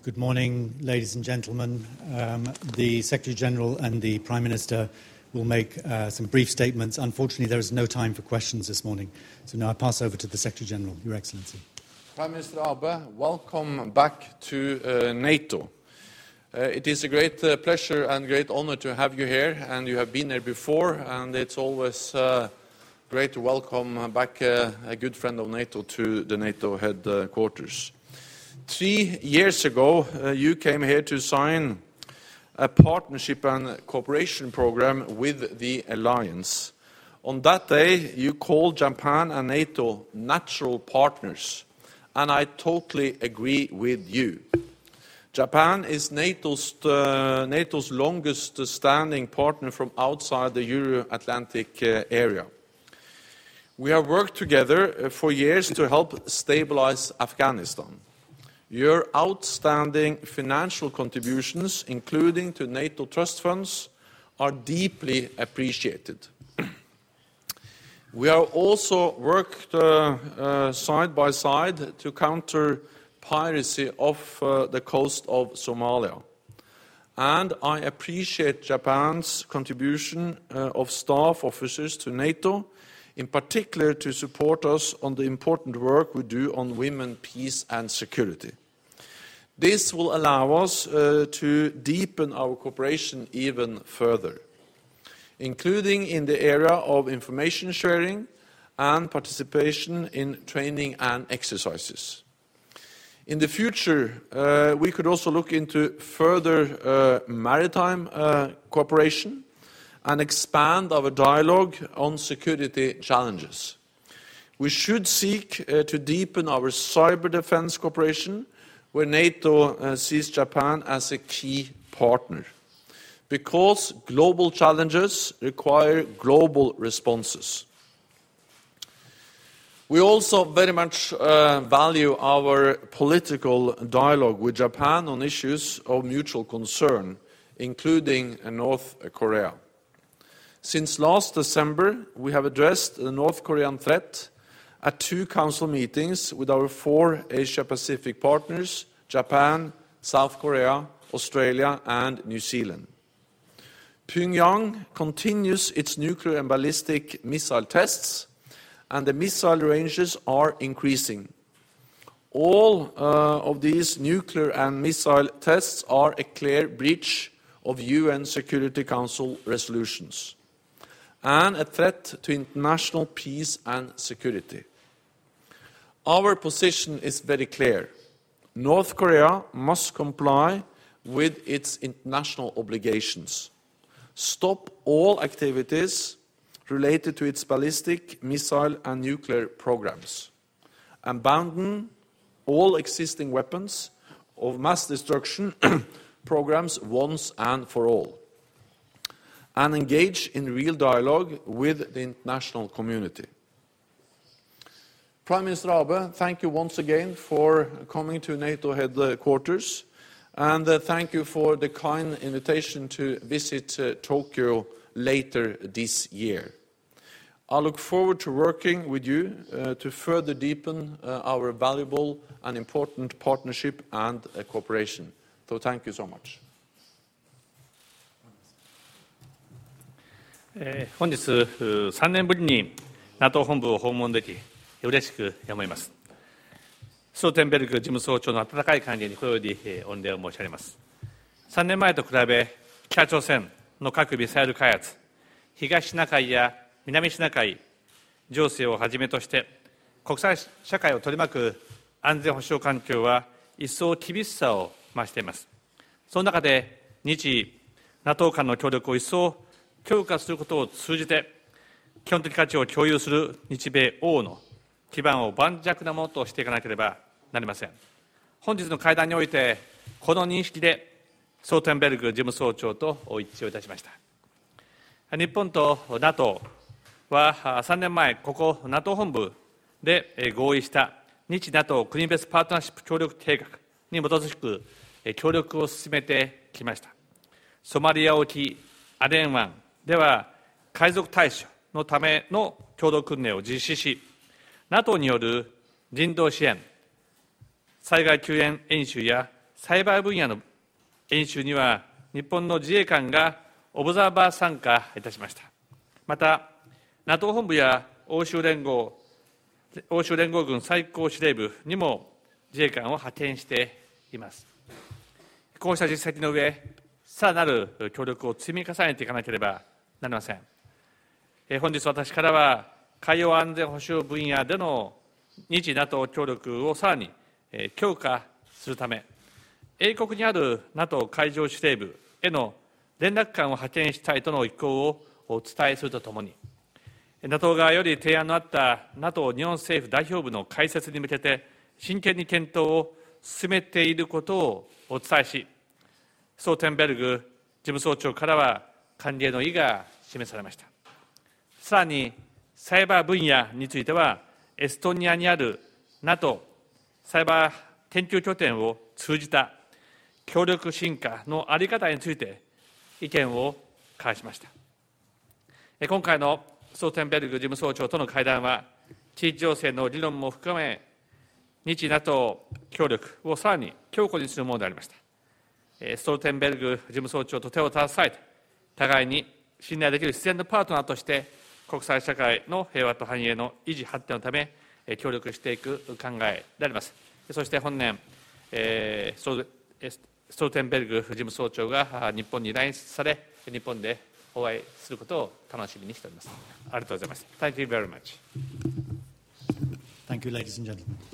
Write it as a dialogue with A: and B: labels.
A: Good morning, ladies and gentlemen. The Secretary-General and the Prime Minister will make some brief statements. Unfortunately, there is no time for questions this morning. So now I pass over to the Secretary-General, Your Excellency.
B: Prime Minister Abe, welcome back to NATO. It is a great pleasure and great honor to have you here, and you have been here before, and it's always great to welcome back a good friend of NATO to the NATO headquarters. 3 years ago, you came here to sign a partnership and cooperation program with the alliance. On that day, you called Japan and NATO natural partners, and I totally agree with you. Japan is NATO's longest standing partner from outside the Euro-Atlantic area. We have worked together for years to help stabilize Afghanistan. Your outstanding financial contributions, including to NATO trust funds, are deeply appreciated. We have also worked side by side to counter piracy off the coast of Somalia. And I appreciate Japan's contribution of staff officers to NATO, in particular to support us on the important work we do on women, peace and security. This will allow us to deepen our cooperation even further, including in the area of information sharing and participation in training and exercises. In the future, we could also look into further maritime cooperation and expand our dialogue on security challenges. We should seek to deepen our cyber defense cooperation, where NATO sees Japan as a key partner, because global challenges require global responses. We also very much value our political dialogue with Japan on issues of mutual concern, including North Korea. Since last December, we have addressed the North Korean threat at 2 council meetings with our 4 Asia-Pacific partners, Japan, South Korea, Australia and New Zealand. Pyongyang continues its nuclear and ballistic missile tests, and the missile ranges are increasing. All of these nuclear and missile tests are a clear breach of UN Security Council resolutions and a threat to international peace and security. Our position is very clear. North Korea must comply with its international obligations, stop all activities related to its ballistic, missile and nuclear programs, abandon all existing weapons of mass destruction programs once and for all, and engage in real dialogue with the international community. Prime Minister Abe, thank you once again for coming to NATO headquarters, and thank you for the kind invitation to visit Tokyo later this year. I look forward to working with you to further deepen our valuable and important partnership and cooperation. So thank you so much.
C: 本日3年ぶりに NATO 本部を訪問でき嬉しく思います。ストルテンベルグ事務総長の温かい歓迎に心より御礼を申し上げます。3年前と比べ、北朝鮮の核・ミサイル開発、東シナ海や南シナ海情勢をはじめとして、国際社会を取り巻く安全保障環境は一層厳しさを増しています。その中で、日 NATO 間の協力を一層強化することを通じて、基本的価値を共有する日米欧の基盤を盤石なものとしていかなければなりません。本日の会談において、この認識でストルテンベルグ事務総長と一致をいたしました。日本と NATO は3年前、ここ NATO 本部で合意した日 NATO 国別パートナーシップ協力計画に基づく協力を進めてきました。ソマリア沖アデン湾では海賊対処のための共同訓練を実施し、NATO による人道支援、災害救援演習やサイバー分野の演習には、日本の自衛官がオブザーバー参加いたしました。また、NATO 本部や欧州連合軍最高司令部にも自衛官を派遣しています。こうした実績の上、さらなる協力を積み重ねていかなければなりません。本日私からは、海洋安全保障分野での日 NATO 協力をさらに強化するため、英国にある NATO 海上司令部への連絡官を派遣したいとの意向をお伝えするとともに、NATO 側より提案のあった NATO 日本政府代表部の開設に向けて、真剣に検討を進めていることをお伝えし、ストルテンベルグ事務総長からは歓迎の意が示されました。さらに、サイバー分野については、エストニアにある NATO サイバー研究拠点を通じた協力深化の在り方について意見を交わしました。今回のストルテンベルグ事務総長との会談は、地域情勢の理論も含め、日 NATO 協力をさらに強固にするものでありました。ストルテンベルグ事務総長と手を携えて、互いに信頼できる自然のパートナーとして、国際社会の平和と繁栄の維持発展のため、協力していく考えであります。そして本年、ストルテンベルグ事務総長が日本に来日され、日本でお会いすることを楽しみにしております。ありがとうございます。Thank you very much.
A: Thank you, ladies and gentlemen.